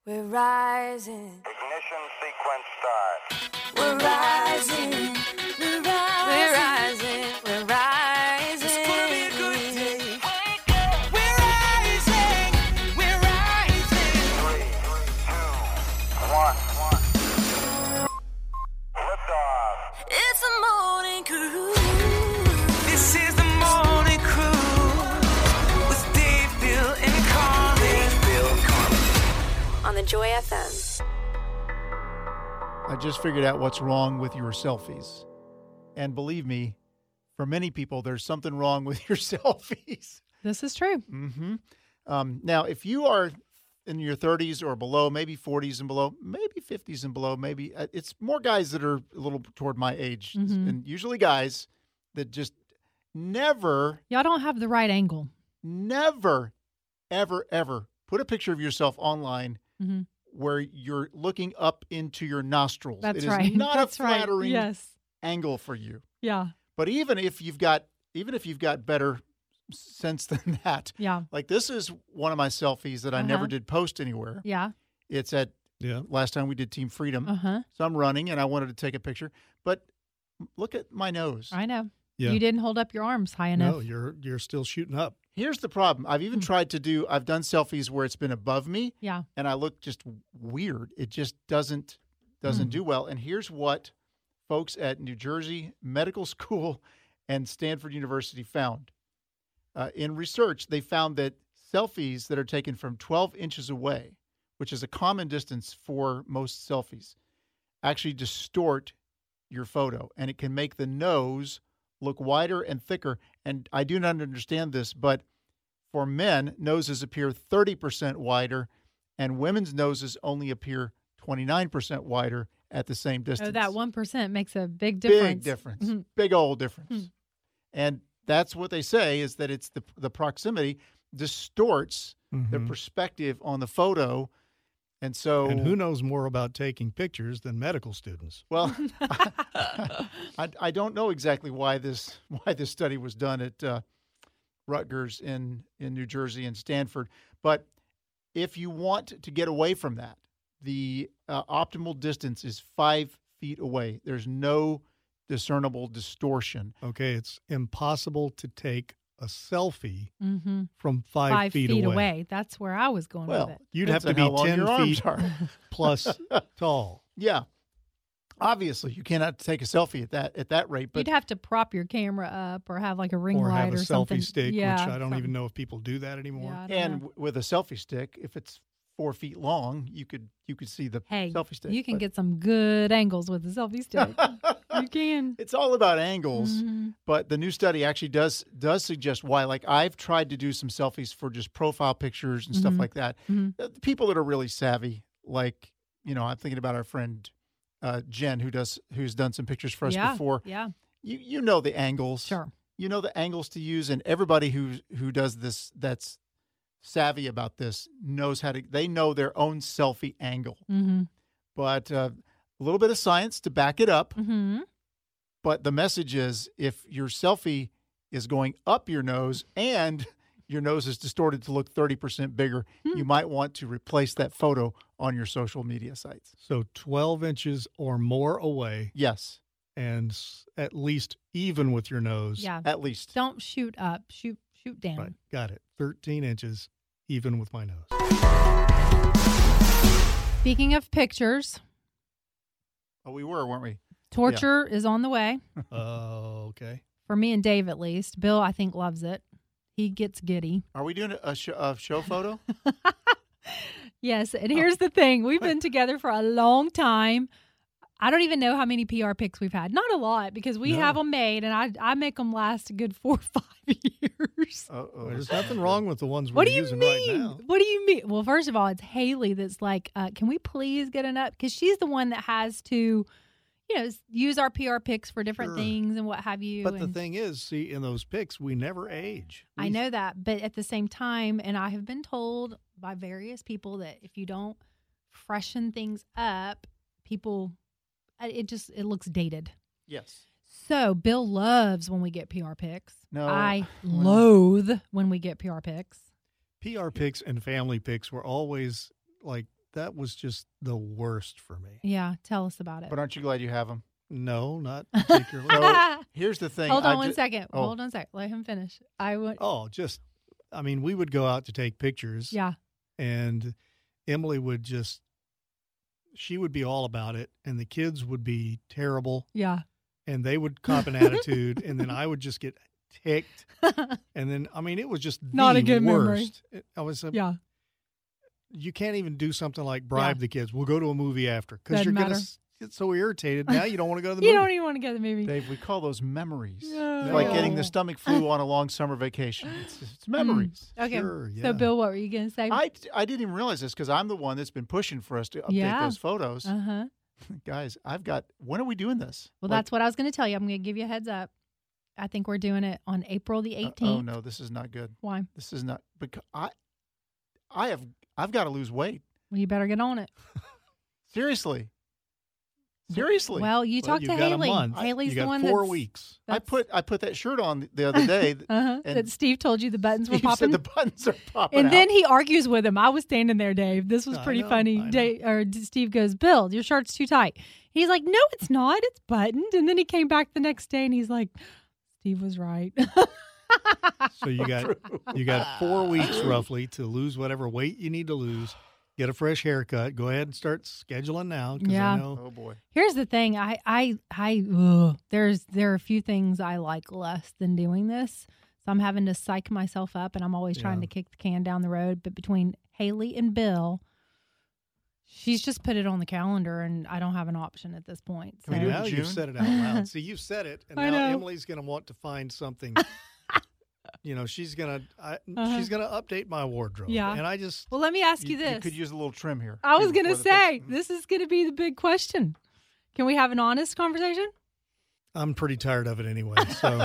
We're rising. Ignition sequence start. We're rising. We're rising. We're rising. It's gonna be a good day. We're rising. We're rising. 3, 2, 1. Liftoff. It's the morning crew. This is the morning crew with Dave, Bill, and Carmen. On the Joy FM. I just figured out what's wrong with your selfies. And believe me, for many people, there's something wrong with your selfies. This is true. Mm-hmm. Now, if you are in your 30s or below, maybe 40s and below, maybe 50s and below, maybe it's more guys that are a little toward my age. Mm-hmm. And usually guys that just never, Y'all don't have the right angle. never, ever put a picture of yourself online Mm-hmm. where you're looking up into your nostrils. That's It is right. not That's a flattering right. Yes. angle for you. Yeah. But even if you've got better sense than that, Yeah. like this is one of my selfies that I never Uh-huh. did post anywhere. Yeah. It's at Yeah. last time we did Team Freedom. Uh-huh. So I'm running and I wanted to take a picture, but look at my nose. I know. Yeah. You didn't hold up your arms high enough. No, you're still shooting up. Here's the problem. I've even tried to do. I've done selfies where it's been above me, Yeah. and I look just weird. It just doesn't do well. And here's what folks at New Jersey Medical School and Stanford University found. In research, they found that selfies that are taken from 12 inches away, which is a common distance for most selfies, actually distort your photo, and it can make the nose look wider and thicker. And I do not understand this, but for men, noses appear 30% wider, and women's noses only appear 29% wider at the same distance. Oh, that 1% makes a big difference. Big difference. Mhm. Big old difference. Mhm. And that's what they say is that it's the proximity distorts the Mhm. perspective on the photo. And so, And who knows more about taking pictures than medical students? well, I don't know exactly why this study was done at Rutgers in New Jersey and Stanford, but if you want to get away from that, the optimal distance is 5 feet away. There's no discernible distortion. Okay, it's impossible to take a selfie Mm-hmm. from 5 feet feet away. away. That's where I was going Well, with it. You'd have depends to on be how long 10 your arms feet are. plus tall. Yeah, obviously you cannot take a selfie at that rate. But You'd have to prop your camera up or have like a ring Or light have a or something. selfie stick, Yeah, which I don't something. even know if people do that anymore. Yeah, I don't and know. with a selfie stick, if it's 4 feet long, you could see the Hey, selfie stick. you can But get some good angles with a selfie stick. You can. It's all about angles. Mhm. But the new study actually does suggest why. Like I've tried to do some selfies for just profile pictures and stuff Mhm. like that. Mhm. The people that are really savvy, like I'm thinking about our friend Jen, who's done some pictures for us Yeah, before. yeah, You know the angles. sure. You know the angles to use, and everybody who does this that's savvy about this knows they know their own selfie angle. Mm-hmm. But a little bit of science to back it up. Mm-hmm. But the message is if your selfie is going up your nose and your nose is distorted to look 30% bigger, you might want to replace that photo on your social media sites. So 12 inches or more away Yes, and at least even with your nose. Yeah. at least. Don't shoot up. Shoot down. Right. Got it. 13 inches even with my nose. Speaking of pictures, Oh, we were, weren't we? torture is on the way. Oh, okay. For me and Dave, at least. Bill, I think, loves it. He gets giddy. Are we doing a show photo? Yes, and here's the thing. We've been together for a long time. I don't even know how many PR pics we've had. Not a lot, because we No. have them made, and I make them last a good 4 or 5 years. Uh-oh. There's nothing wrong with the ones we're What do you using mean? right now. What do you mean? Well, first of all, it's Haley that's like, can we please get an up? Because she's the one that has to, use our PR pics for different Sure. things and what have you. But the and thing is, see, in those pics, we never age. I We- know that, but at the same time, and I have been told by various people that if you don't freshen things up, people, it looks dated. Yes. So Bill loves when we get PR pics. No. I Well- loathe when we get PR pics. PR pics and family pics were always like that was just the worst for me. Yeah, tell us about it. But aren't you glad you have them? No, not particularly. So here's the thing. Hold I on one ju- second. Oh. Hold on a second. Let him finish. I would. I mean, we would go out to take pictures. Yeah. And Emily would she would be all about it, and the kids would be terrible, Yeah. and they would cop an attitude, and then I would just get ticked. And then, I mean, it was just Not the a good memory. worst. I was, Yeah. you can't even do something like bribe the kids. We'll go to a movie after, because Doesn't you're going matter. to get so irritated. Now you don't want to go to the You movie. don't even want to go to the movie. Dave, we call those memories. Yeah. It's like No. getting the stomach flu on a long summer vacation. It's memories. Okay. Sure, yeah. So, Bill, what were you going to say? I didn't even realize this because I'm the one that's been pushing for us to update Yeah. those photos. Uh-huh. Guys, when are we doing this? Well, that's what I was going to tell you. I'm going to give you a heads up. I think we're doing it on April the 18th. Oh no, this is not good. Why? This is not because I've got to lose weight. Well, you better get on it. Seriously. Well, you talked you've to got a Haley. month. Haley's you the got one 4 that's, weeks. I put that shirt on the other day. Uh-huh. and That Steve told you the buttons were Steve popping. said the buttons are popping And out. then he argues with him. I was standing there, Dave. This was I pretty know, funny. I know. Steve goes, Bill, your shirt's too tight. He's like, no, it's not. It's buttoned. And then he came back the next day and he's like, Steve was right. So you got 4 weeks roughly to lose whatever weight you need to lose. Get a fresh haircut. Go ahead and start scheduling now. 'Cause Yeah. I know oh boy. Here's the thing. There are a few things I like less than doing this. So I'm having to psych myself up, and I'm always trying to kick the can down the road. But between Haley and Bill, she's just put it on the calendar, and I don't have an option at this point. So. Can we do it in now June? you've said it out loud. See, you've said it, and I now know. Emily's going to want to find something. She's gonna Uh-huh. she's gonna update my wardrobe. Yeah. And I just Well, let me ask you this. You could use a little trim here. I was Before going to the say, picture. this is going to be the big question. Can we have an honest conversation? I'm pretty tired of it anyway. So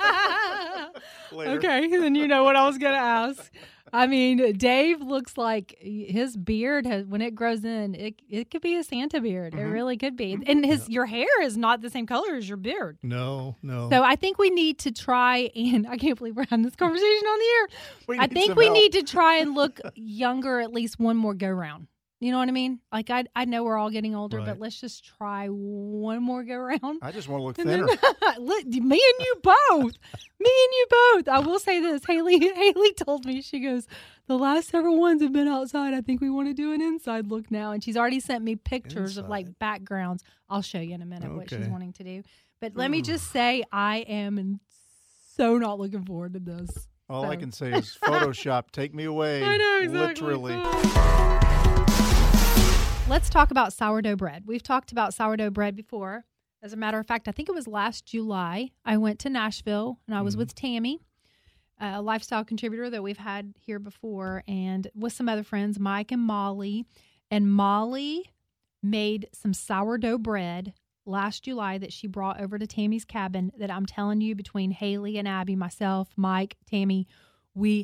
Later. Okay, then you know what I was going to ask. I mean, Dave looks like his beard has, when it grows in, it could be a Santa beard. It really could be. And your hair is not the same color as your beard. no. So I think we need to try and I can't believe we're having this conversation on the air. We I need think some we help. need to try and look younger at least one more go round. You know what I mean? Like I know we're all getting older, but Right. let's just try one more go round. I just want to look And thinner. then, me and you both. Me and you both. I will say this. Haley told me, she goes, the last several ones have been outside. I think we want to do an inside look now. And she's already sent me pictures of like backgrounds. I'll show you in a minute what she's Okay. wanting to do. But let me just say, I am so not looking forward to this. All I So- can say is Photoshop, take me away. I know, exactly. Literally. Let's talk about sourdough bread. We've talked about sourdough bread before. As a matter of fact, I think it was last July. I went to Nashville and I was with Tammy, a lifestyle contributor that we've had here before, and with some other friends, Mike and Molly. And Molly made some sourdough bread last July that she brought over to Tammy's cabin that I'm telling you, between Haley and Abby, myself, Mike, Tammy, we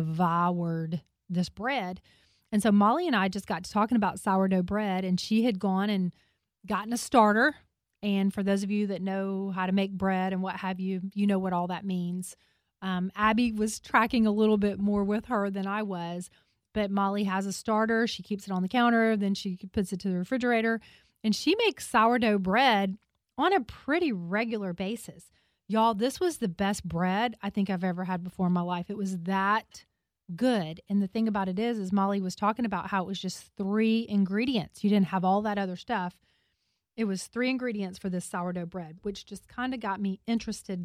devoured this bread. And so Molly and I just got to talking about sourdough bread, and she had gone and gotten a starter. And for those of you that know how to make bread and what have you, you know what all that means. Abby was tracking a little bit more with her than I was, but Molly has a starter. She keeps it on the counter, then she puts it to the refrigerator, and she makes sourdough bread on a pretty regular basis. Y'all, this was the best bread I think I've ever had before in my life. It was that good. And the thing about it is Molly was talking about how it was just 3 ingredients. You didn't have all that other stuff. It was 3 ingredients for this sourdough bread, which just kind of got me interested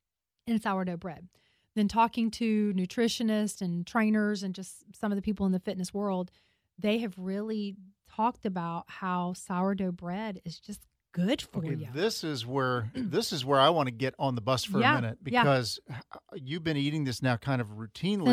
in sourdough bread. Then talking to nutritionists and trainers and just some of the people in the fitness world, they have really talked about how sourdough bread is just good for Okay, you. this is where I want to get on the bus for Yeah, a minute yeah. because you've been eating this now kind of routinely.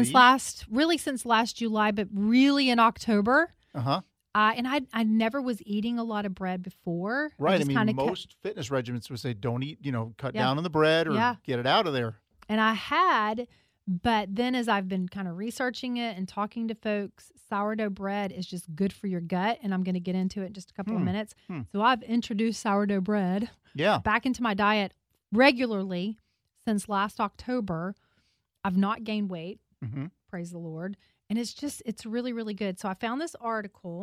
Since last July, but really in October. Uh-huh. And I never was eating a lot of bread before. Right. I just mean, kinda most fitness regimens would say don't eat, cut Yeah. down on the bread or Yeah. get it out of there. And I had, but then as I've been kind of researching it and talking to folks, sourdough bread is just good for your gut. And I'm going to get into it in just a couple of minutes. So I've introduced sourdough bread Yeah. back into my diet regularly since last October. I've not gained weight. Mhm. Praise the Lord. And it's really, really good. So I found this article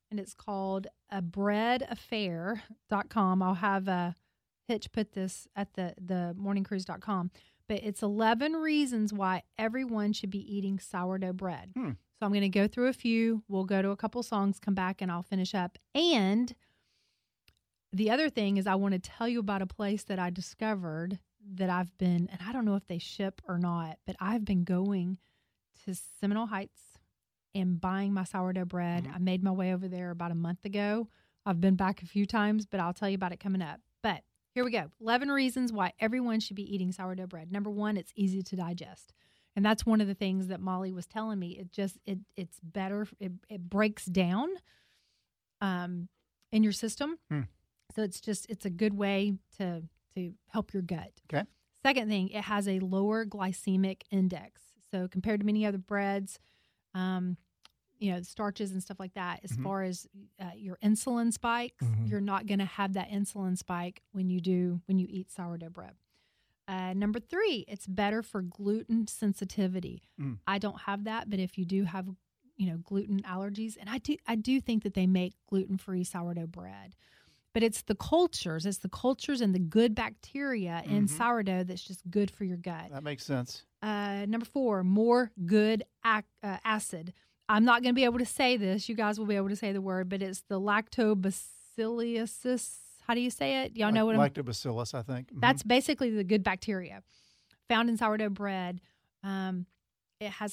and it's called a breadaffair.com. I'll have Hitch put this at the morningcruise.com. But it's 11 reasons why everyone should be eating sourdough bread. So I'm going to go through a few. We'll go to a couple songs, come back, and I'll finish up. And the other thing is I want to tell you about a place that I discovered that I've been, and I don't know if they ship or not, but I've been going to Seminole Heights and buying my sourdough bread. I made my way over there about a month ago. I've been back a few times, but I'll tell you about it coming up. But here we go. 11 reasons why everyone should be eating sourdough bread. Number one, it's easy to digest. And that's one of the things that Molly was telling me. It's better. It breaks down in your system. So it's a good way to help your gut. Okay. Second thing, it has a lower glycemic index. So compared to many other breads, starches and stuff like that, as far as your insulin spikes, you're not going to have that insulin spike when you eat sourdough bread. Number three, it's better for gluten sensitivity. I don't have that, but if you do have, gluten allergies, and I do think that they make gluten-free sourdough bread, but it's the cultures and the good bacteria in sourdough that's just good for your gut. That makes sense. Number four, more good acid. I'm not going to be able to say this. You guys will be able to say the word, but it's the lactobacillus. How do you say it? Y'all know what lactobacillus, I think. That's basically the good bacteria found in sourdough bread. It has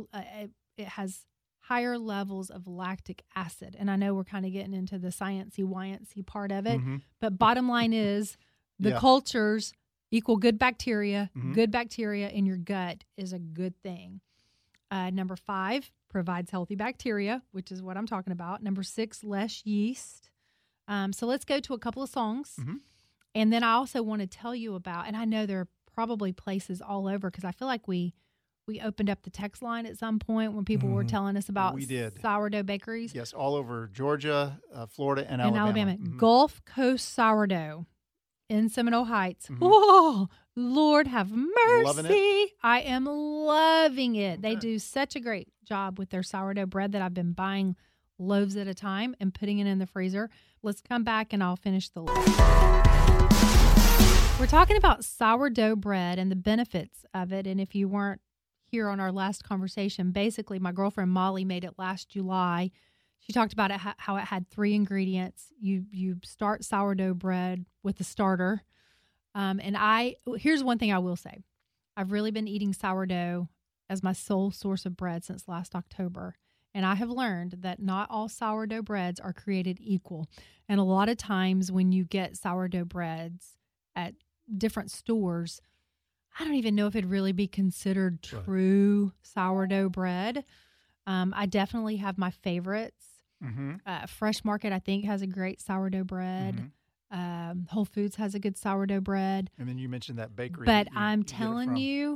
higher levels of lactic acid, and I know we're kind of getting into the sciencey part of it, but bottom line is the cultures equal good bacteria. Good bacteria in your gut is a good thing. Number five, provides healthy bacteria, which is what I'm talking about. Number six, less yeast. So let's go to a couple of songs. And then I also want to tell you about, and I know there are probably places all over because I feel like we opened up the text line at some point when people were telling us about sourdough bakeries. Yes, all over Georgia, Florida, and Alabama. Gulf Coast Sourdough in Seminole Heights. Oh, Lord have mercy. Loving it? I am loving it. Okay. They do such a great job with their sourdough bread that I've been buying loaves at a time and putting it in the freezer. Let's come back and I'll finish the list. We're talking about sourdough bread and the benefits of it. And if you weren't here on our last conversation, basically my girlfriend Molly made it last July. She talked about it, how it had 3 ingredients. You start sourdough bread with a starter. Here's one thing I will say. I've really been eating sourdough as my sole source of bread since last October. And I have learned that not all sourdough breads are created equal. And a lot of times when you get sourdough breads at different stores, I don't even know if it'd really be considered true sourdough bread. I definitely have my favorites. Fresh Market, I think, has a great sourdough bread. Whole Foods has a good sourdough bread. And then you mentioned that bakery. But I'm telling you,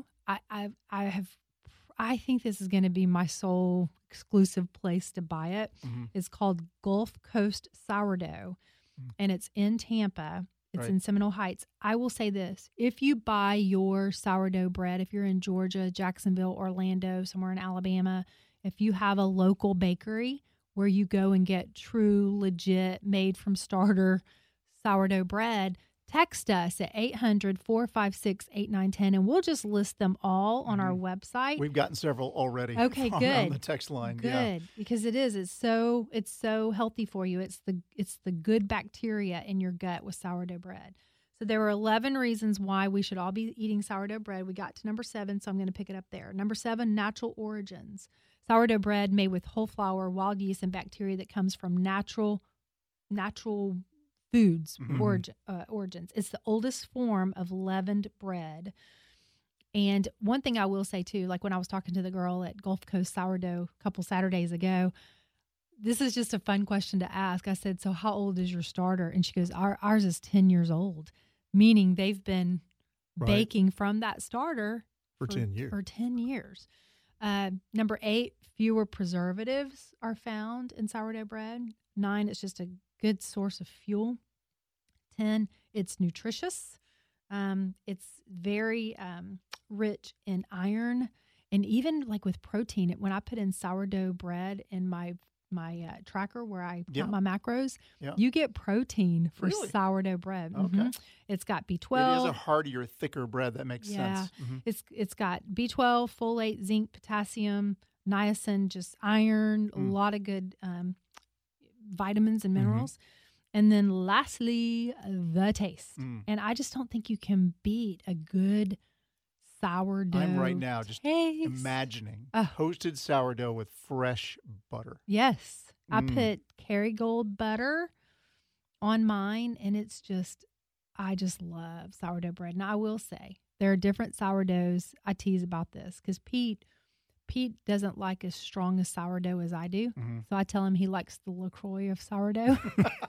I think this is going to be my sole exclusive place to buy it. It's called Gulf Coast Sourdough, and it's in Tampa. It's in Seminole Heights. I will say this. If you buy your sourdough bread, if you're in Georgia, Jacksonville, Orlando, somewhere in Alabama, if you have a local bakery where you go and get true, legit, made from starter sourdough bread, text us at 800-456-8910, and we'll just list them all on our website. We've gotten several already. Okay, good. On the text line. Good, because it's so healthy for you. It's the good bacteria in your gut with sourdough bread. So there were 11 reasons why we should all be eating sourdough bread. We got to number 7, so I'm going to pick it up there. Number 7, natural origins. Sourdough bread made with whole flour, wild yeast, and bacteria that comes from natural foods origins. It's the oldest form of leavened bread. And one thing I will say too, like when I was talking to the girl at Gulf Coast Sourdough a couple Saturdays ago, this is just a fun question to ask. I said, so how old is your starter? And she goes, ours is 10 years old, meaning they've been baking from that starter for 10 years. For 10 years. Number 8, fewer preservatives are found in sourdough bread. 9, it's just a good source of fuel. 10, it's nutritious. It's very rich in iron, and even like with protein. When I put in sourdough bread in my tracker where I Yeah. count my macros, Yeah. you get protein for Really? sourdough bread. Okay. Mhm. It's got It B12. is a heartier, thicker bread. That makes Yeah. sense. Mhm. It's got B12, folate, zinc, potassium, niacin, just iron, a lot of good vitamins and minerals. And then lastly, the taste. And I just don't think you can beat a good sourdough. I'm right now just taste. imagining Oh. toasted sourdough with fresh butter. Yes. I put Kerrygold butter on mine, and it's just, I just love sourdough bread. Now, I will say, there are different sourdoughs. I tease about this because Pete doesn't like as strong a sourdough as I do. So I tell him he likes the LaCroix of sourdough.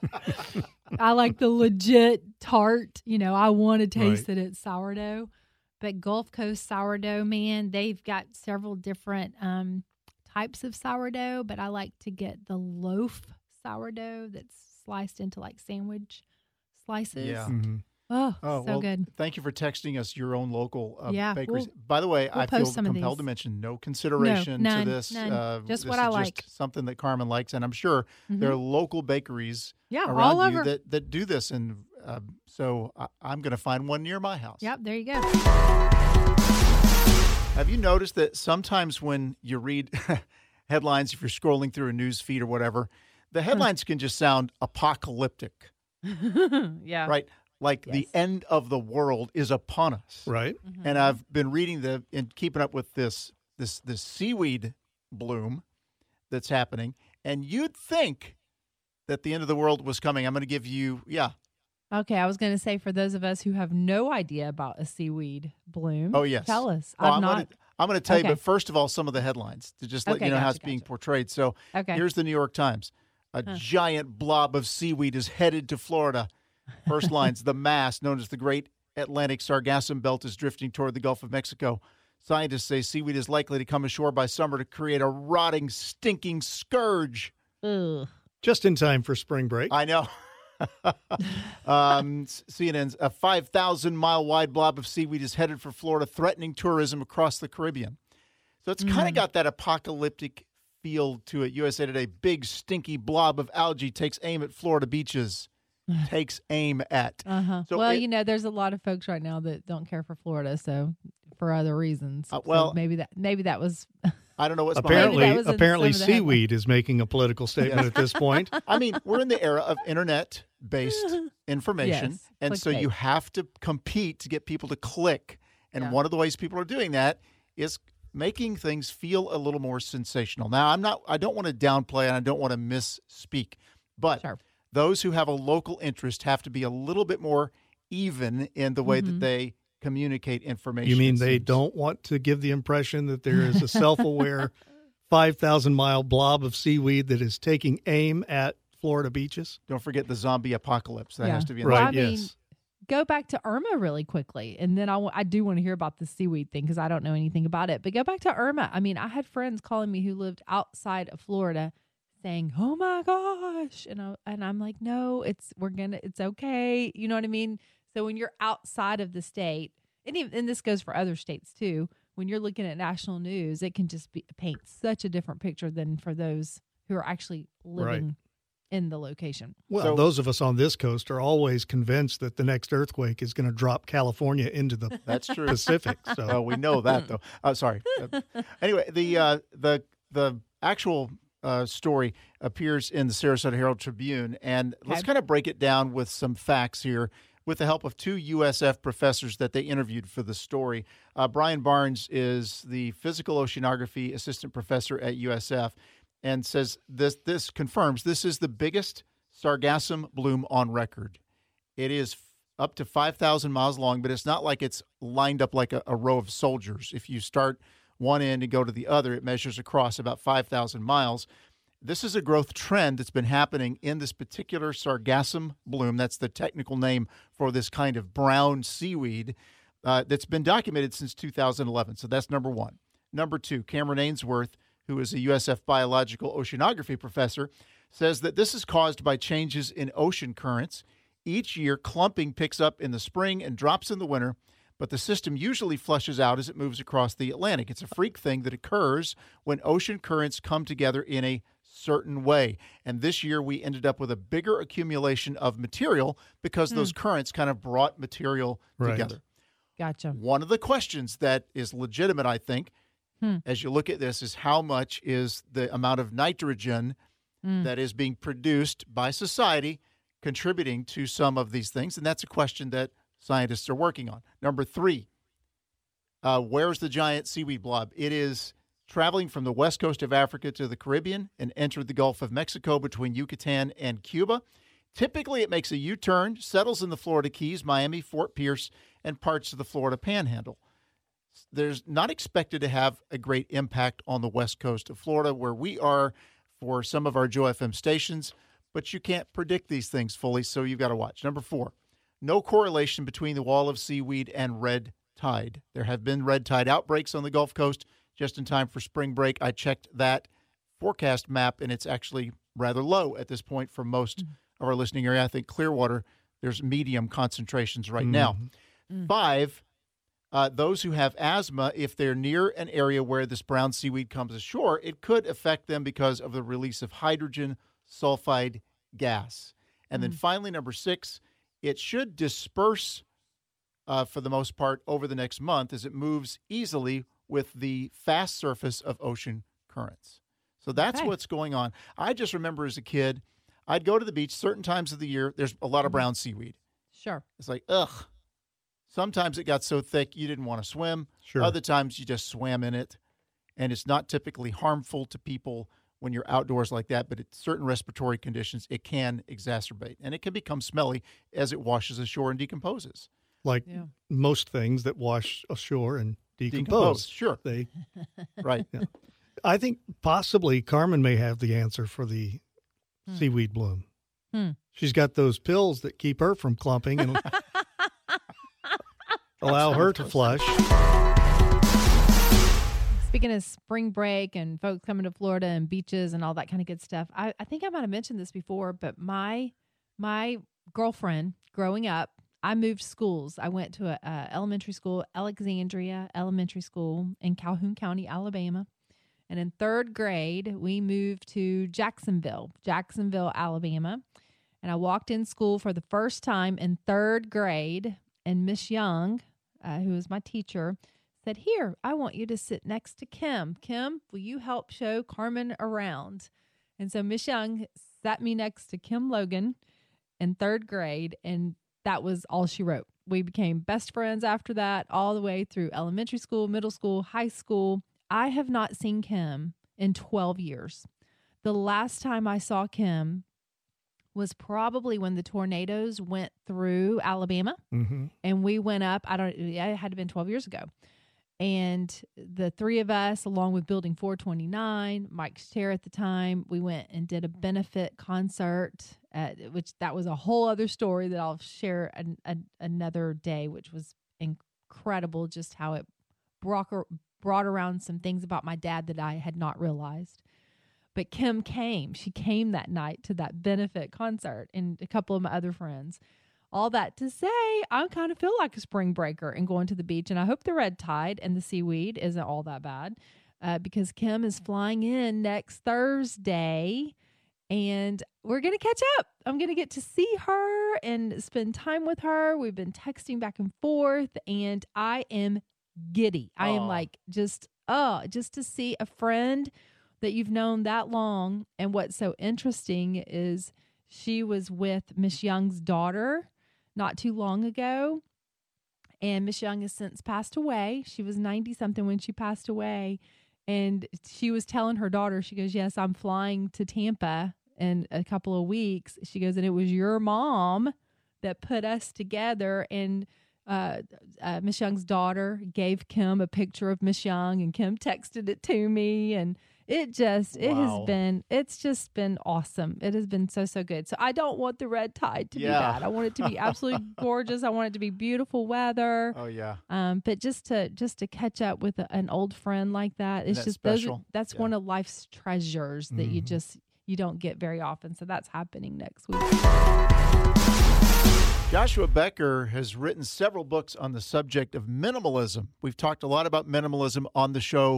I like the legit tart. I want to taste that it's sourdough. But Gulf Coast sourdough, man, they've got several different types of sourdough, but I like to get the loaf sourdough that's sliced into like sandwich slices. Yeah. Oh, Oh, so well, good. thank you for texting us your own local Yeah, bakeries. we'll- By the way, I feel post some of compelled these. to mention no consideration none, to this. none. Just this what is I like. something that Carmen likes, and I'm sure there are local bakeries Yeah, all around you over. that do this. And so I'm going to find one near my house. Yep, there you go. Have you noticed that sometimes when you read headlines, if you're scrolling through a news feed or whatever, the headlines can just sound apocalyptic, Yeah. right? Like the Yes. end of the world is upon us. Right. And I've been reading and keeping up with this seaweed bloom that's happening, and you'd think that the end of the world was coming. I'm going to give you, Okay, I was going to say for those of us who have no idea about a seaweed bloom. Oh, yes. Tell us. Oh, I'm not. I'm going to tell you, Okay. but first of all, some of the headlines to just let Okay, you know how gotcha, it's being gotcha. portrayed. So Okay. here's the New York Times. A giant blob of seaweed is headed to Florida. First lines, the mass known as the Great Atlantic Sargassum Belt is drifting toward the Gulf of Mexico. Scientists say seaweed is likely to come ashore by summer to create a rotting, stinking scourge. Ugh. Just in time for spring break. I know. CNN's a 5,000-mile wide blob of seaweed is headed for Florida, threatening tourism across the Caribbean. So it's kind of got that apocalyptic feel to it. USA Today, big stinky blob of algae takes aim at Florida beaches. Takes aim at. Uh-huh. So well, it- there's a lot of folks right now that don't care for Florida, so for other reasons. well- So maybe that was. I don't know what's Apparently, Maybe that was in apparently, some of the seaweed is making a political statement at this point. I mean, we're in the era of internet-based information, Yes, and so clickbait. you have to compete to get people to click. And Yeah. one of the ways people are doing that is making things feel a little more sensational. Now, I don't want to downplay and I don't want to misspeak, but Sure. those who have a local interest have to be a little bit more even in the way that they communicate information. You mean it they seems. don't want to give the impression that there is a self-aware 5,000-mile blob of seaweed that is taking aim at Florida beaches? Don't forget the zombie apocalypse. That Yeah. has to be in Right, there. I mean, yes. go back to Irma really quickly, and then I do want to hear about the seaweed thing because I don't know anything about it. But go back to Irma. I mean, I had friends calling me who lived outside of Florida, saying, "Oh my gosh," and I'm like, "No, it's okay." You know what I mean? So when you're outside of the state, and this goes for other states too, when you're looking at national news, it can just paint such a different picture than for those who are actually living in the location. Well, So- those of us on this coast are always convinced that the next earthquake is going to drop California into the That's true. Pacific. So Well, we know that though. Sorry. Anyway, the actual story appears in the Sarasota Herald Tribune, and let's kind of break it down with some facts here, with the help of two USF professors that they interviewed for the story. Brian Barnes is the physical oceanography assistant professor at USF, and says this confirms this is the biggest sargassum bloom on record. It is up to 5,000 miles long, but it's not like it's lined up like a row of soldiers. If you start one end and go to the other, it measures across about 5,000 miles. This is a growth trend that's been happening in this particular sargassum bloom. That's the technical name for this kind of brown seaweed that's been documented since 2011. So that's number one. Number two, Cameron Ainsworth, who is a USF biological oceanography professor, says that this is caused by changes in ocean currents. Each year, clumping picks up in the spring and drops in the winter, but the system usually flushes out as it moves across the Atlantic. It's a freak thing that occurs when ocean currents come together in a certain way. And this year we ended up with a bigger accumulation of material because those currents kind of brought material Right. together. Gotcha. One of the questions that is legitimate, I think, as you look at this, is how much is the amount of nitrogen that is being produced by society contributing to some of these things? And that's a question that scientists are working on. Number 3, where's the giant seaweed blob? It is traveling from the west coast of Africa to the Caribbean and entered the Gulf of Mexico between Yucatan and Cuba. Typically, it makes a U-turn, settles in the Florida Keys, Miami, Fort Pierce, and parts of the Florida Panhandle. There's not expected to have a great impact on the west coast of Florida, where we are for some of our Joy FM stations, but you can't predict these things fully, so you've got to watch. Number 4, no correlation between the wall of seaweed and red tide. There have been red tide outbreaks on the Gulf Coast just in time for spring break. I checked that forecast map, and it's actually rather low at this point for most of our listening area. I think Clearwater, there's medium concentrations right now. 5, those who have asthma, if they're near an area where this brown seaweed comes ashore, it could affect them because of the release of hydrogen sulfide gas. And then finally, number 6, it should disperse for the most part over the next month as it moves easily with the fast surface of ocean currents. So that's what's going on. I just remember as a kid, I'd go to the beach certain times of the year. There's a lot of brown seaweed. Sure. It's like, ugh. Sometimes it got so thick you didn't want to swim. Sure. Other times you just swam in it. And it's not typically harmful to people when you're outdoors like that, but at certain respiratory conditions, it can exacerbate. And it can become smelly as it washes ashore and decomposes. Like Yeah. most things that wash ashore and decompose. Sure. They, Right. I think possibly Carmen may have the answer for the seaweed bloom. She's got those pills that keep her from clumping and allow her to flush. Speaking of spring break and folks coming to Florida and beaches and all that kind of good stuff, I think I might have mentioned this before, but my girlfriend growing up, I moved schools. I went to a elementary school, Alexandria Elementary School in Calhoun County, Alabama. And in 3rd grade, we moved to Jacksonville, Alabama. And I walked in school for the first time in 3rd grade, and Miss Young, who was my teacher, said, "Here, I want you to sit next to Kim. Kim, will you help show Carmen around?" And so Miss Young sat me next to Kim Logan in 3rd grade, and that was all she wrote. We became best friends after that, all the way through elementary school, middle school, high school. I have not seen Kim in 12 years. The last time I saw Kim was probably when the tornadoes went through Alabama, and we went up. It had to have been 12 years ago. And the 3 of us, along with Building 429, Mike's chair at the time, we went and did a benefit concert, which that was a whole other story that I'll share another day, which was incredible, just how it brought around some things about my dad that I had not realized. But Kim came. She came that night to that benefit concert, and a couple of my other friends. All that to say, I kind of feel like a spring breaker and going to the beach. And I hope the red tide and the seaweed isn't all that bad because Kim is flying in next Thursday and we're going to catch up. I'm going to get to see her and spend time with her. We've been texting back and forth and I am giddy. I am like just to see a friend that you've known that long. And what's so interesting is she was with Miss Young's daughter not too long ago, and Miss Young has since passed away. She was 90-something when she passed away, and she was telling her daughter, she goes, "Yes, I'm flying to Tampa in a couple of weeks." She goes, "And it was your mom that put us together." And Miss Young's daughter gave Kim a picture of Miss Young, and Kim texted it to me, and it's just been awesome. It has been so good. So I don't want the red tide to be bad. I want it to be absolutely gorgeous. I want it to be beautiful weather. Oh yeah. But just to catch up with an old friend like that, it's just special? That's one of life's treasures that you don't get very often. So that's happening next week. Joshua Becker has written several books on the subject of minimalism. We've talked a lot about minimalism on the show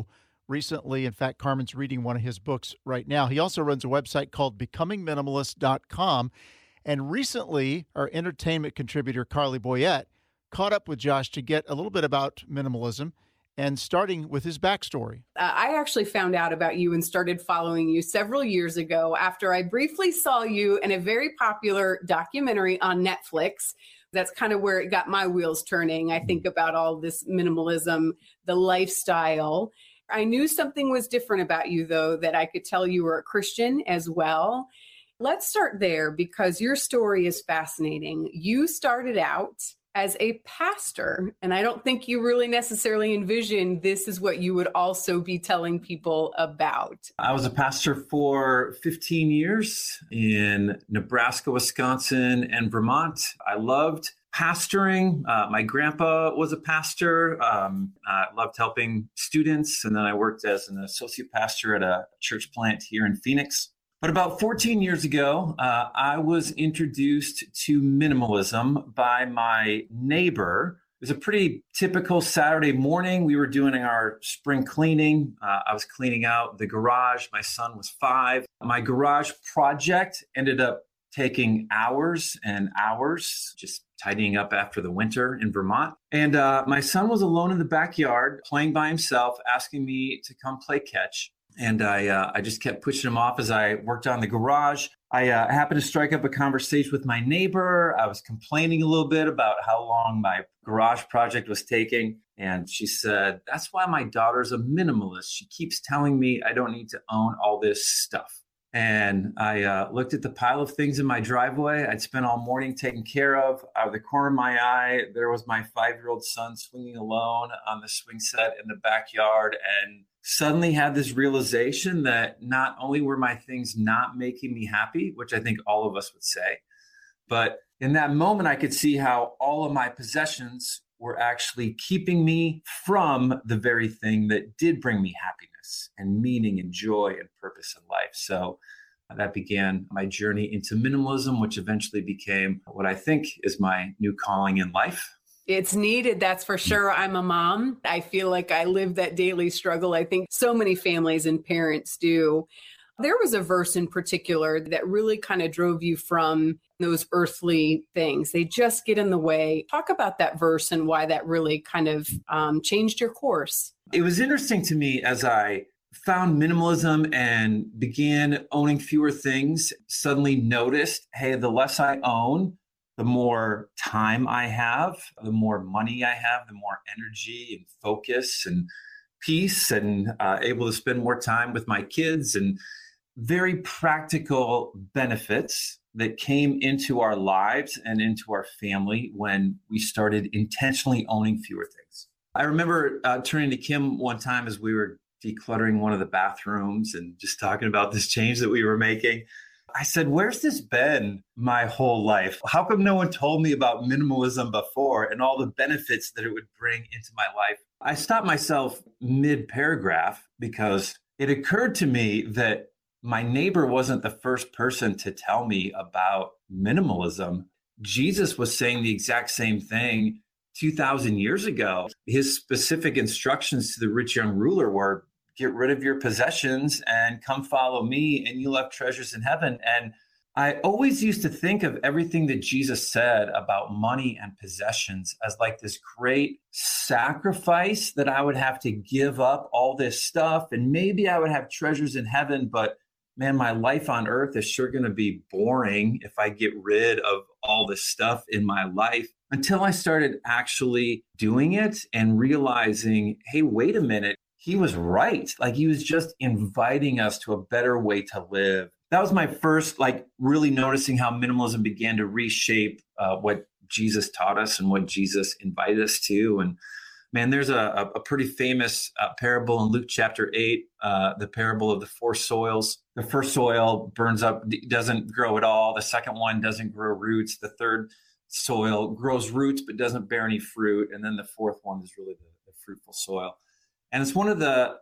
recently. In fact, Carmen's reading one of his books right now. He also runs a website called becomingminimalist.com. And recently, our entertainment contributor, Carly Boyette, caught up with Josh to get a little bit about minimalism, and starting with his backstory. I actually found out about you and started following you several years ago after I briefly saw you in a very popular documentary on Netflix. That's kind of where it got my wheels turning. I think about all this minimalism, the lifestyle. I knew something was different about you, though, that I could tell you were a Christian as well. Let's start there because your story is fascinating. You started out as a pastor, and I don't think you really necessarily envisioned this is what you would also be telling people about. I was a pastor for 15 years in Nebraska, Wisconsin, and Vermont. I loved pastoring. My grandpa was a pastor. I loved helping students, and then I worked as an associate pastor at a church plant here in Phoenix. But about 14 years ago, I was introduced to minimalism by my neighbor. It was a pretty typical Saturday morning. We were doing our spring cleaning. I was cleaning out the garage. My son was 5. My garage project ended up taking hours and hours, just tidying up after the winter in Vermont. And my son was alone in the backyard, playing by himself, asking me to come play catch. And I just kept pushing him off as I worked on the garage. I happened to strike up a conversation with my neighbor. I was complaining a little bit about how long my garage project was taking. And she said, "That's why my daughter's a minimalist. She keeps telling me I don't need to own all this stuff." And I looked at the pile of things in my driveway I'd spent all morning taking care of. Out of the corner of my eye, there was my 5-year-old son swinging alone on the swing set in the backyard, and suddenly had this realization that not only were my things not making me happy, which I think all of us would say, but in that moment, I could see how all of my possessions were actually keeping me from the very thing that did bring me happiness and meaning and joy and purpose in life. So that began my journey into minimalism, which eventually became what I think is my new calling in life. It's needed, that's for sure. I'm a mom. I feel like I live that daily struggle. I think so many families and parents do. There was a verse in particular that really kind of drove you from those earthly things. They just get in the way. Talk about that verse and why that really kind of changed your course. It was interesting to me as I found minimalism and began owning fewer things, suddenly noticed, hey, the less I own, the more time I have, the more money I have, the more energy and focus and peace, and able to spend more time with my kids, and very practical benefits that came into our lives and into our family when we started intentionally owning fewer things. I remember turning to Kim one time as we were decluttering one of the bathrooms and just talking about this change that we were making. I said, "Where's this been my whole life? How come no one told me about minimalism before and all the benefits that it would bring into my life?" I stopped myself mid-paragraph because it occurred to me that my neighbor wasn't the first person to tell me about minimalism. Jesus was saying the exact same thing 2,000 years ago. His specific instructions to the rich young ruler were, get rid of your possessions and come follow me, and you'll have treasures in heaven. And I always used to think of everything that Jesus said about money and possessions as like this great sacrifice that I would have to give up all this stuff. And maybe I would have treasures in heaven, but man, my life on earth is sure going to be boring if I get rid of all this stuff in my life. Until I started actually doing it and realizing, hey, wait a minute. He was right. Like, he was just inviting us to a better way to live. That was my first, really noticing how minimalism began to reshape what Jesus taught us and what Jesus invited us to. And man, there's a pretty famous parable in Luke chapter 8, the parable of the 4 soils. The first soil burns up, doesn't grow at all. The second one doesn't grow roots. The third soil grows roots, but doesn't bear any fruit. And then the fourth one is really the fruitful soil. And it's one of the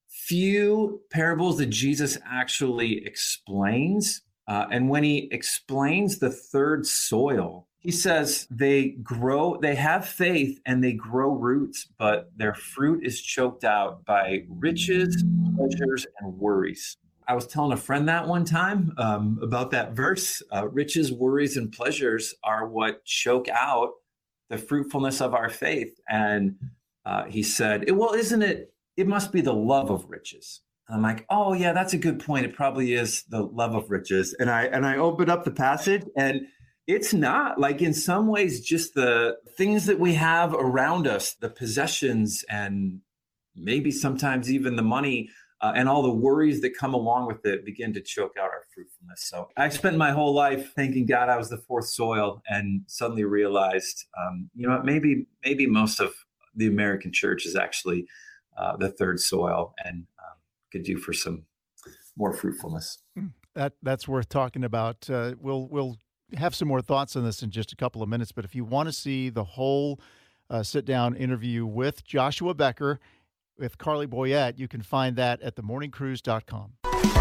few parables that Jesus actually explains. And when he explains the third soil, He says they have faith and they grow roots, but their fruit is choked out by riches, pleasures, and worries. I was telling a friend that one time about that verse. Riches, worries, and pleasures are what choke out the fruitfulness of our faith. And he said, well, isn't it? It must be the love of riches. And I'm like, oh yeah, that's a good point. It probably is the love of riches. And I opened up the passage, and it's not. Like, in some ways, just the things that we have around us, the possessions, and maybe sometimes even the money and all the worries that come along with it begin to choke out our fruitfulness. So I spent my whole life thanking God I was the fourth soil, and suddenly realized, maybe most of the American church is actually the third soil, and could do for some more fruitfulness. That's worth talking about. We'll have some more thoughts on this in just a couple of minutes, but if you want to see the whole sit-down interview with Joshua Becker, with Carly Boyette, you can find that at themorningcruise.com.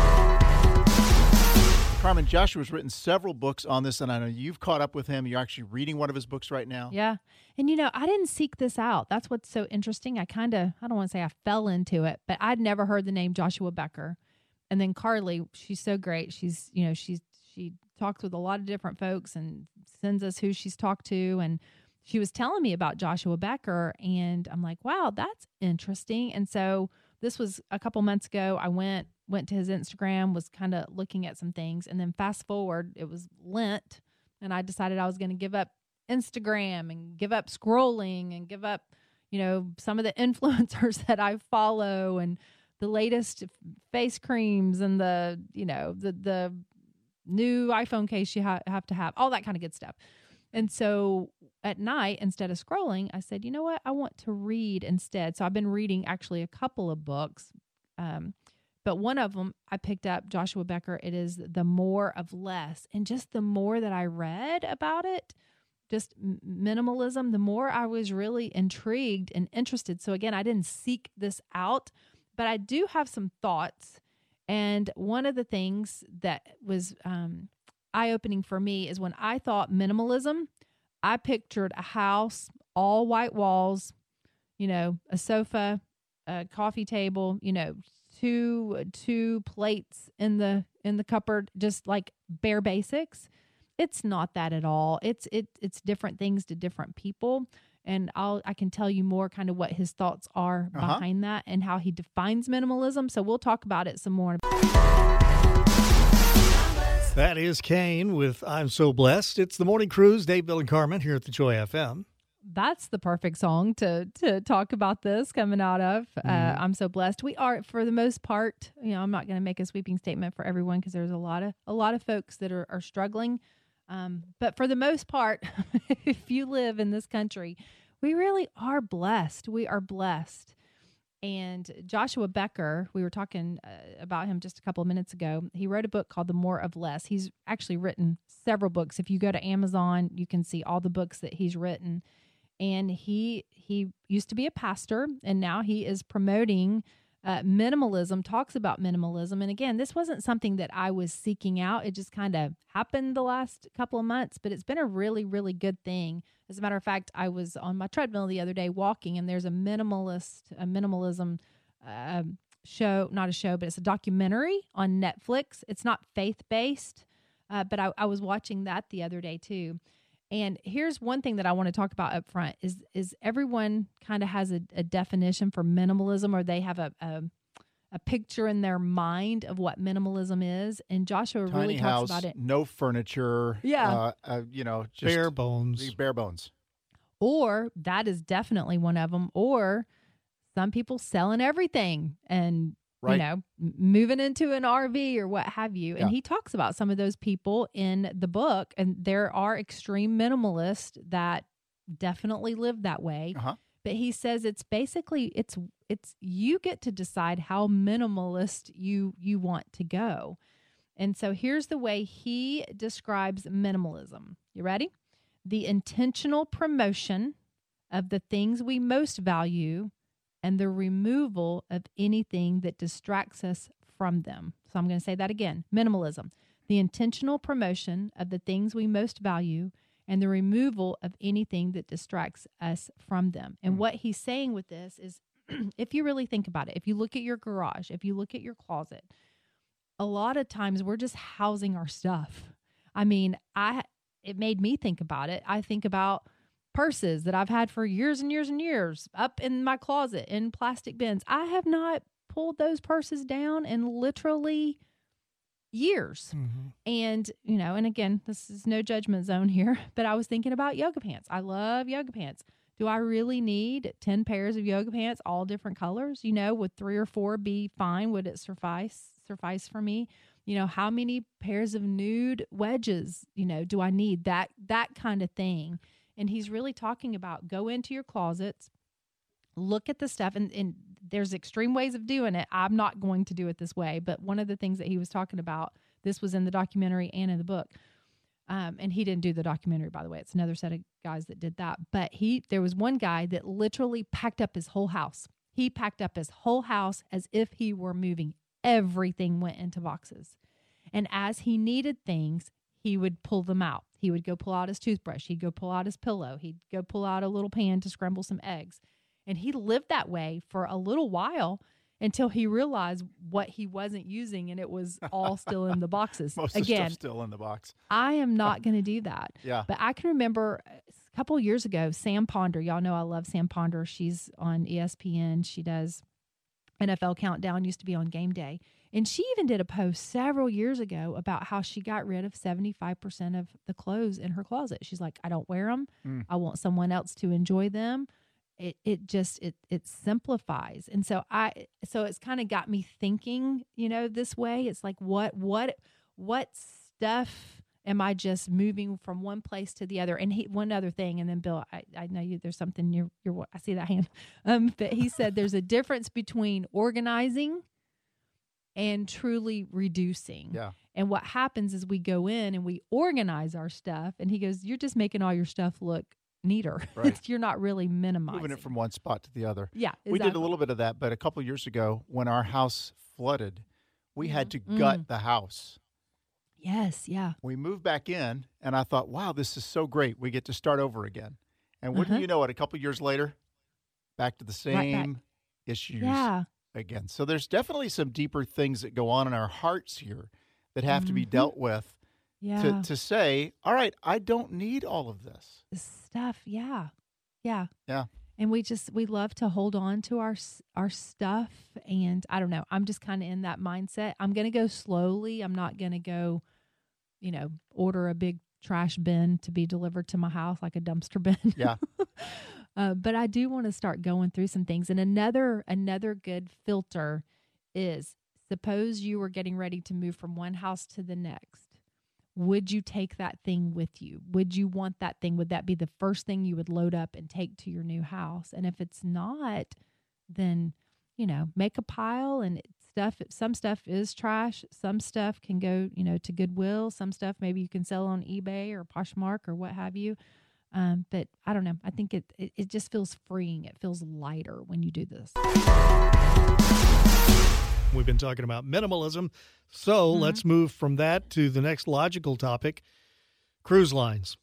Carmen, Joshua's written several books on this, and I know you've caught up with him. You're actually reading one of his books right now. Yeah. And, I didn't seek this out. That's what's so interesting. I don't want to say I fell into it, but I'd never heard the name Joshua Becker. And then Carly, she's so great. She's, she talks with a lot of different folks and sends us who she's talked to. And she was telling me about Joshua Becker, and I'm like, wow, that's interesting. And so this was a couple months ago. I went to his Instagram, was kind of looking at some things, and then fast forward, it was Lent, and I decided I was going to give up Instagram and give up scrolling and give up, some of the influencers that I follow and the latest face creams and the new iPhone case you have to have, all that kind of good stuff. And so at night, instead of scrolling, I said, you know what? I want to read instead. So I've been reading actually a couple of books. But one of them I picked up, Joshua Becker. It is The More of Less. And just the more that I read about it, just minimalism, the more I was really intrigued and interested. So again, I didn't seek this out, but I do have some thoughts. And one of the things that was eye-opening for me is when I thought minimalism, I pictured a house, all white walls, a sofa, a coffee table, two plates in the cupboard, just like bare basics. It's not that at all. It's different things to different people. And I can tell you more kind of what his thoughts are behind that and how he defines minimalism. So we'll talk about it some more. That is Kane with I'm So Blessed. It's the Morning Cruise, Dave, Bill, and Carmen here at the Joy FM. That's the perfect song to talk about this coming out of. I'm so blessed. We are, for the most part, I'm not going to make a sweeping statement for everyone because there's a lot of folks that are struggling. But for the most part, if you live in this country, we really are blessed. We are blessed. And Joshua Becker, we were talking about him just a couple of minutes ago. He wrote a book called The More of Less. He's actually written several books. If you go to Amazon, you can see all the books that he's written. And he used to be a pastor, and now he is promoting minimalism, talks about minimalism. And again, this wasn't something that I was seeking out. It just kind of happened the last couple of months, but it's been a really, really good thing. As a matter of fact, I was on my treadmill the other day walking, and there's a minimalism show, not a show, but it's a documentary on Netflix. It's not faith-based, but I was watching that the other day too. And here's one thing that I want to talk about up front is everyone kind of has a definition for minimalism, or they have a picture in their mind of what minimalism is. And Joshua Tiny really house, talks about it. No furniture. Yeah. Just Bare bones. Bare bones. Or that is definitely one of them. Or some people selling everything and Right. moving into an RV or what have you. And he talks about some of those people in the book, and there are extreme minimalists that definitely live that way. But he says it's basically it's you get to decide how minimalist you want to go. And so here's the way he describes minimalism. You ready? The intentional promotion of the things we most value and the removal of anything that distracts us from them. So I'm going to say that again. Minimalism, the intentional promotion of the things we most value and the removal of anything that distracts us from them. And what he's saying with this is, if you really think about it, if you look at your garage, if you look at your closet, a lot of times we're just housing our stuff. I mean, it made me think about it. I think about purses that I've had for years and years and years up in my closet in plastic bins. I have not pulled those purses down in literally years. And, and again, this is no judgment zone here, but I was thinking about yoga pants. I love yoga pants. Do I really need 10 pairs of yoga pants, all different colors? Would 3 or 4 be fine? Would it suffice for me? How many pairs of nude wedges, do I need? That kind of thing. And he's really talking about go into your closets, look at the stuff, and there's extreme ways of doing it. I'm not going to do it this way, but one of the things that he was talking about, this was in the documentary and in the book, and he didn't do the documentary, by the way. It's another set of guys that did that. But there was one guy that literally packed up his whole house. He packed up his whole house as if he were moving. Everything went into boxes. And as he needed things, he would pull them out. He would go pull out his toothbrush. He'd go pull out his pillow. He'd go pull out a little pan to scramble some eggs. And he lived that way for a little while until he realized what he wasn't using, and it was all still in the boxes. Most of the stuff's still in the box. I am not going to do that. Yeah. But I can remember a couple of years ago, Sam Ponder, y'all know I love Sam Ponder. She's on ESPN. She does NFL Countdown, used to be on Game Day. And she even did a post several years ago about how she got rid of 75% of the clothes in her closet. She's like, I don't wear them. I want someone else to enjoy them. It simplifies. And so it's kind of got me thinking, this way. It's like, what stuff am I just moving from one place to the other? And one other thing, and then Bill, I know there's something you're I see that hand. But he said there's a difference between organizing and truly reducing. Yeah. And what happens is we go in and we organize our stuff, and he goes, you're just making all your stuff look neater. Right. You're not really minimizing. Moving it from one spot to the other. Yeah, exactly. We did a little bit of that, but a couple of years ago when our house flooded, we had to gut the house. Yes, yeah. We moved back in, and I thought, wow, this is so great. We get to start over again. And wouldn't you know it, a couple of years later, back to the same issues again. So there's definitely some deeper things that go on in our hearts here that have to be dealt with to say, all right, I don't need all of this. Stuff, yeah. And we love to hold on to our stuff. And I don't know, I'm just kind of in that mindset. I'm going to go slowly. I'm not going to go, order a big trash bin to be delivered to my house, like a dumpster bin. Yeah. But I do want to start going through some things. And another good filter is, suppose you were getting ready to move from one house to the next. Would you take that thing with you? Would you want that thing? Would that be the first thing you would load up and take to your new house? And if it's not, then, make a pile, and some stuff is trash. Some stuff can go, to Goodwill. Some stuff maybe you can sell on eBay or Poshmark or what have you. But I don't know. I think it just feels freeing. It feels lighter when you do this. We've been talking about minimalism. So let's move from that to the next logical topic, cruise lines.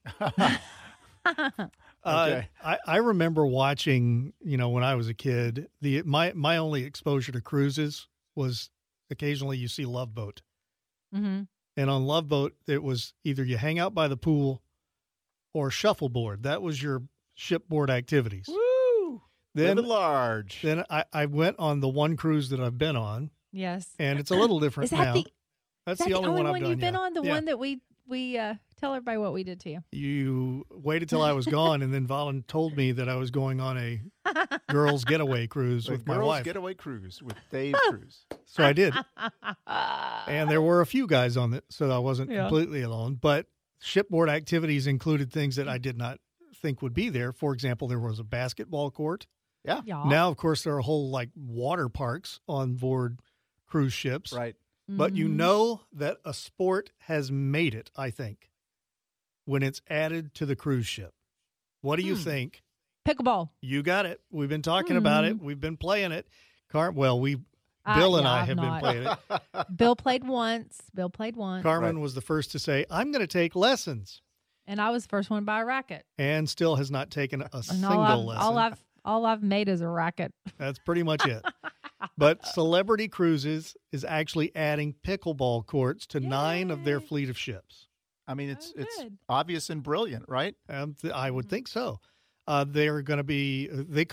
Okay. I remember watching, when I was a kid, my only exposure to cruises was occasionally you see Love Boat. Mm-hmm. And on Love Boat, it was either you hang out by the pool or shuffleboard. That was your shipboard activities. Woo! Then Living large. Then I went on the one cruise that I've been on. Yes. And it's a little different Is that now. That's the only one I've done. You've been on? The one that we tell everybody what we did to you. You waited till I was gone, and then Valen told me that I was going on a girls' getaway cruise with my wife. Girls' getaway cruise with Dave Cruz. So I did. And there were a few guys on it, so I wasn't completely alone. But shipboard activities included things that I did not think would be there. For example, there was a basketball court. Yeah. Now, of course, there are whole water parks on board cruise ships. Right. But you know that a sport has made it, I think, when it's added to the cruise ship. What do you think? Pickleball. You got it. We've been talking about it. We've been playing it. Bill and I have been playing it. Bill played once. Carmen was the first to say, I'm going to take lessons. And I was the first one to buy a racket. And still has not taken a And single lesson. All I've made is a racket. That's pretty much it. But Celebrity Cruises is actually adding pickleball courts to 9 of their fleet of ships. I mean, it's good. obvious and brilliant, right? I would think so. They're going to be,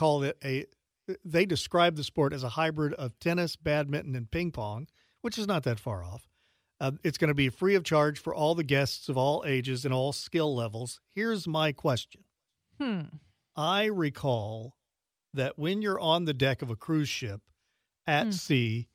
they describe the sport as a hybrid of tennis, badminton, and ping pong, which is not that far off. It's going to be free of charge for all the guests of all ages and all skill levels. Here's my question. I recall that when you're on the deck of a cruise ship at sea,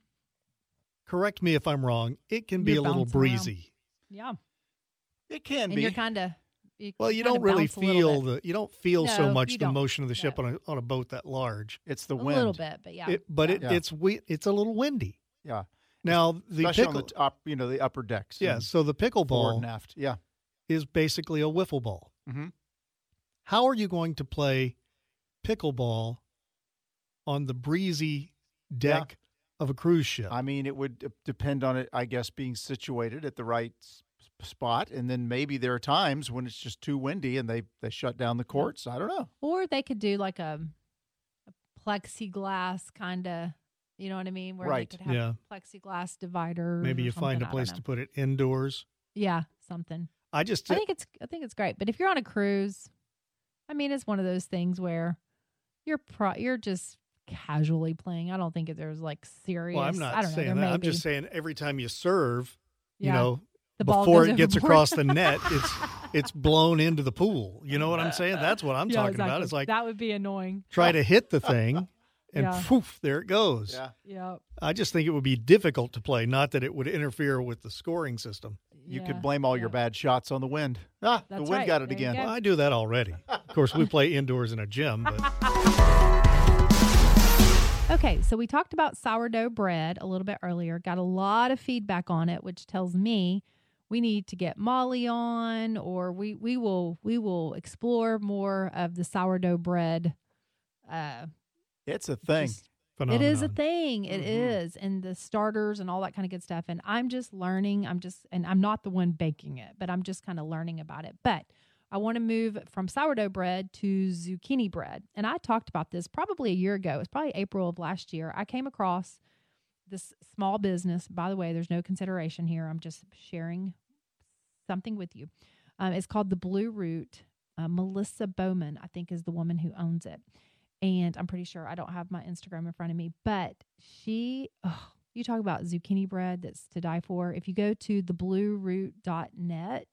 correct me if I'm wrong, it can be a little breezy. Yeah. It can And be. you're kind of you don't really feel so No, much you the don't. motion of the ship No. on a boat that large. It's the a wind. little bit, but yeah. It's a little windy. Yeah. Now the Especially pickle, on the top, the upper decks. yeah. and So the forward pickleball and aft. Yeah. is basically a wiffle ball. Mm-hmm. How are you going to play pickleball on the breezy deck of a cruise ship? I mean, it would depend on it, I guess, being situated at the right spot. And then maybe there are times when it's just too windy and they shut down the courts. I don't know. Or they could do like a plexiglass kind of, you know what I mean? Where Right. they could have plexiglass dividers. Maybe or you find a something, I place don't to know. put it indoors. Yeah, something. I just I think it's great. But if you're on a cruise, I mean, it's one of those things where you're just casually playing. I don't think there's like serious. well, I'm not I don't know, saying there that. may I'm be. just saying every time you serve, Yeah. The ball before goes it gets overboard. across the net, it's blown into the pool. You know what I'm saying? That's what I'm Yeah, talking about. exactly. It's like that would be annoying. try to hit the thing, and Yeah. poof, there it goes. Yeah. Yeah. I just think it would be difficult to play, not that it would interfere with the scoring system. You Yeah. could blame all your bad shots on the wind. The That's wind right. got it There you again. go. Well, I do that already. Of course, we play indoors in a gym, but Okay, so we talked about sourdough bread a little bit earlier. Got a lot of feedback on it, which tells me we need to get Molly on, or we will explore more of the sourdough bread. It's a thing. phenomenon. It is a thing. It Mhm. is, and the starters and all that kind of good stuff. And I'm just learning. And I'm not the one baking it, but I'm just kind of learning about it. But I want to move from sourdough bread to zucchini bread. And I talked about this probably a year ago. It's probably April of last year. I came across this small business. By the way, there's no consideration here. I'm just sharing something with you. It's called The Blue Root. Melissa Bowman, I think, is the woman who owns it. And I'm pretty sure I don't have my Instagram in front of me, but you talk about zucchini bread that's to die for. If you go to theblueroot.net,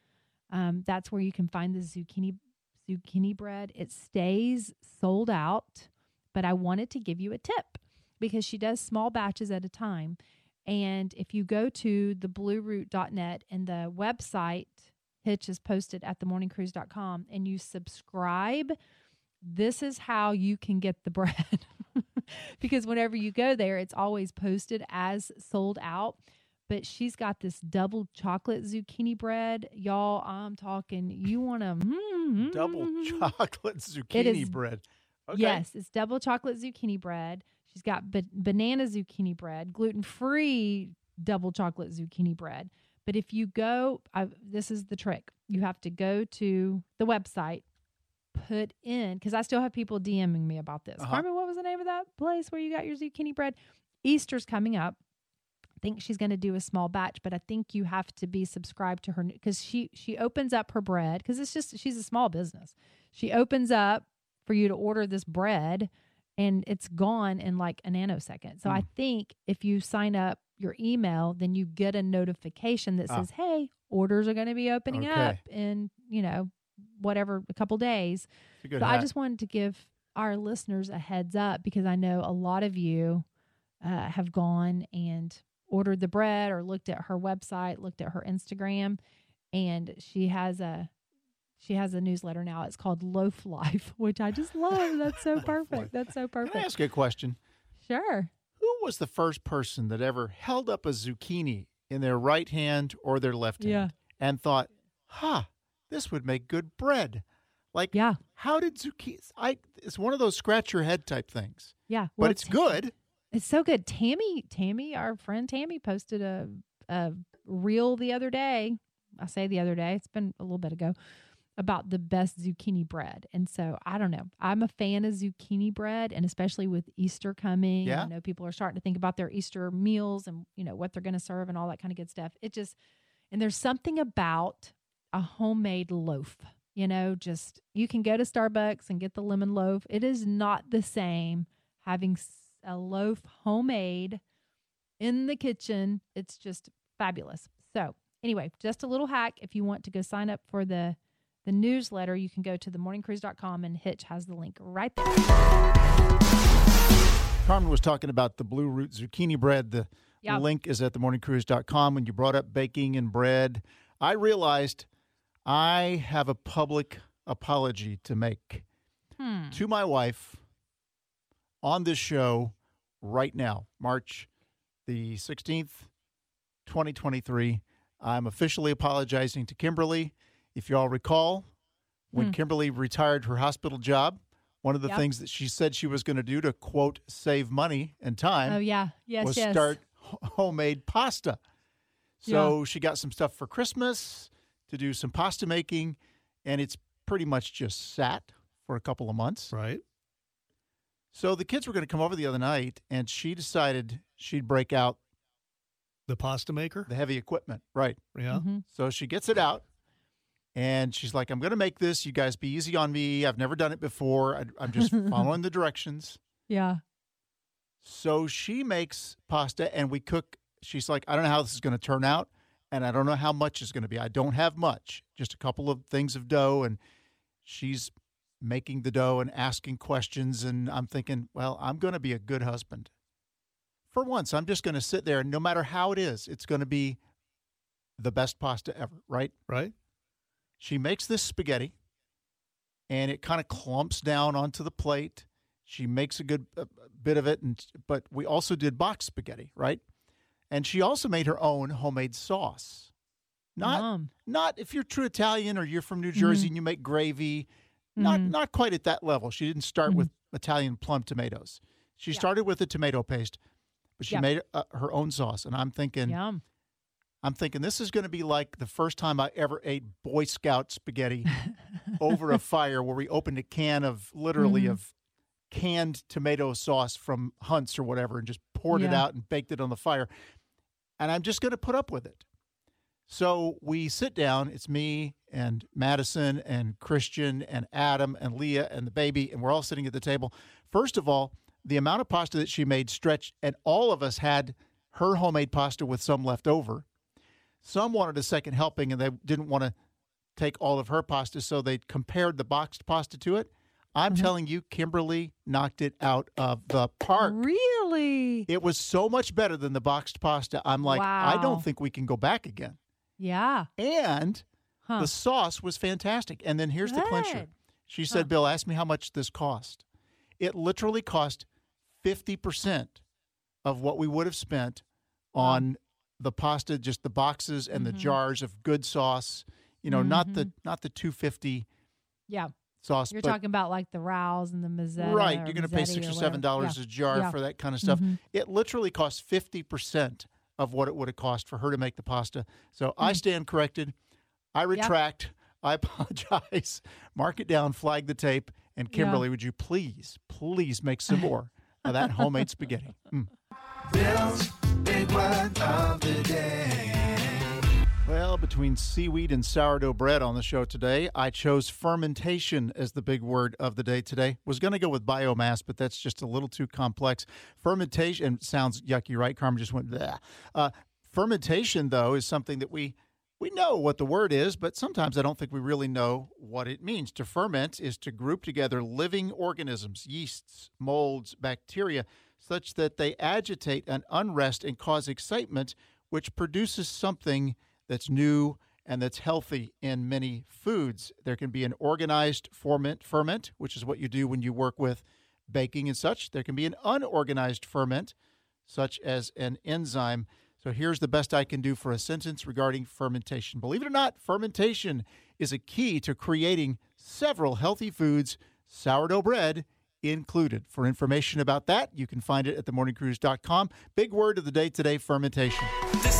that's where you can find the zucchini bread. It stays sold out, but I wanted to give you a tip because she does small batches at a time. And if you go to theblueroot.net and the website Hitch is posted at themorningcruise.com and you subscribe, this is how you can get the bread. Because whenever you go there, it's always posted as sold out. But she's got this double chocolate zucchini bread. Y'all, I'm talking, you want to... Double chocolate It zucchini is- bread. Okay. Yes, it's double chocolate zucchini bread. She's got banana zucchini bread, gluten-free double chocolate zucchini bread. But if you go, this is the trick. You have to go to the website, put in, because I still have people DMing me about this. Carmen, what was the name of that place where you got your zucchini bread? Easter's coming up. I think she's going to do a small batch, but I think you have to be subscribed to her because she opens up her bread because she's a small business. She opens up for you to order this bread and it's gone in like a nanosecond. So I think if you sign up your email, then you get a notification that says, hey, orders are going to be opening up in, whatever, a couple days. It's a good So I hack. just wanted to give our listeners a heads up because I know a lot of you have gone and ordered the bread or looked at her website, looked at her Instagram, and she has a newsletter now. It's called Loaf Life, which I just love. That's so perfect. That's so perfect. Can I ask you a question? Sure. Who was the first person that ever held up a zucchini in their right hand or their left hand and thought, this would make good bread? Like, how did zucchini? It's one of those scratch your head type things. Yeah. But it's good. It's so good. Tammy, our friend Tammy posted a reel the other day. I say the other day, it's been a little bit ago, about the best zucchini bread. And so I don't know. I'm a fan of zucchini bread, and especially with Easter coming. Yeah. I know people are starting to think about their Easter meals and, what they're going to serve and all that kind of good stuff. And there's something about a homemade loaf, just you can go to Starbucks and get the lemon loaf. It is not the same having a loaf homemade in the kitchen. It's just fabulous. So anyway, just a little hack. If you want to go sign up for the newsletter, you can go to themorningcruise.com, and Hitch has the link right there. Carmen was talking about the Blue Root zucchini bread. The link is at themorningcruise.com. When you brought up baking and bread, I realized I have a public apology to make to my wife on this show right now, March the 16th, 2023. I'm officially apologizing to Kimberly. If you all recall, when Kimberly retired her hospital job, one of the things that she said she was going to do to, quote, save money and time was start homemade pasta. So she got some stuff for Christmas to do some pasta making, and it's pretty much just sat for a couple of months. Right. So the kids were going to come over the other night, and she decided she'd break out the pasta maker, the heavy equipment. Right. Yeah. Mm-hmm. So she gets it out. And she's like, I'm going to make this. You guys be easy on me. I've never done it before. I'm just following the directions. Yeah. So she makes pasta and we cook. She's like, I don't know how this is going to turn out. And I don't know how much it's going to be. I don't have much, just a couple of things of dough. And she's making the dough and asking questions. And I'm thinking, well, I'm going to be a good husband. For once, I'm just going to sit there and no matter how it is, it's going to be the best pasta ever, right? Right. She makes this spaghetti, and it kind of clumps down onto the plate. She makes a good bit of it, but we also did box spaghetti, right? And she also made her own homemade sauce. Not if you're true Italian or you're from New Jersey and you make gravy, not quite at that level. She didn't start with Italian plum tomatoes. She started with a tomato paste, but she made her own sauce. And I'm thinking, this is going to be like the first time I ever ate Boy Scout spaghetti over a fire where we opened a can of of canned tomato sauce from Hunt's or whatever and just poured it out and baked it on the fire. And I'm just going to put up with it. So we sit down. It's me and Madison and Christian and Adam and Leah and the baby, and we're all sitting at the table. First of all, the amount of pasta that she made stretched, and all of us had her homemade pasta with some left over. Some wanted a second helping, and they didn't want to take all of her pasta, so they compared the boxed pasta to it. I'm telling you, Kimberly knocked it out of the park. Really? It was so much better than the boxed pasta. I'm like, I don't think we can go back again. Yeah. And the sauce was fantastic. And then here's the clincher. She said, Bill, ask me how much this cost. It literally cost 50% of what we would have spent on the pasta, just the boxes and the jars of good sauce, not the $2.50 sauce. You're talking about like the Rouse and the Mazzetta. Right. You're going to pay $6 or $7 a jar for that kind of stuff. It literally costs 50% of what it would have cost for her to make the pasta. So I stand corrected. I retract. I apologize. Mark it down, flag the tape. And Kimberly, would you please make some more of that homemade spaghetti? Bill's Big Word of the Day. Well, between seaweed and sourdough bread on the show today, I chose fermentation as the big word of the day today. Was going to go with biomass, but that's just a little too complex. Fermentation sounds yucky, right? Carmen just went, bleh. Fermentation, though, is something that we know what the word is, but sometimes I don't think we really know what it means. To ferment is to group together living organisms, yeasts, molds, bacteria, such that they agitate an unrest and cause excitement, which produces something that's new and that's healthy in many foods. There can be an organized ferment, which is what you do when you work with baking and such. There can be an unorganized ferment, such as an enzyme. So here's the best I can do for a sentence regarding fermentation. Believe it or not, fermentation is a key to creating several healthy foods, sourdough bread included. For information about that, you can find it at themorningcruise.com. Big word of the day today, fermentation. The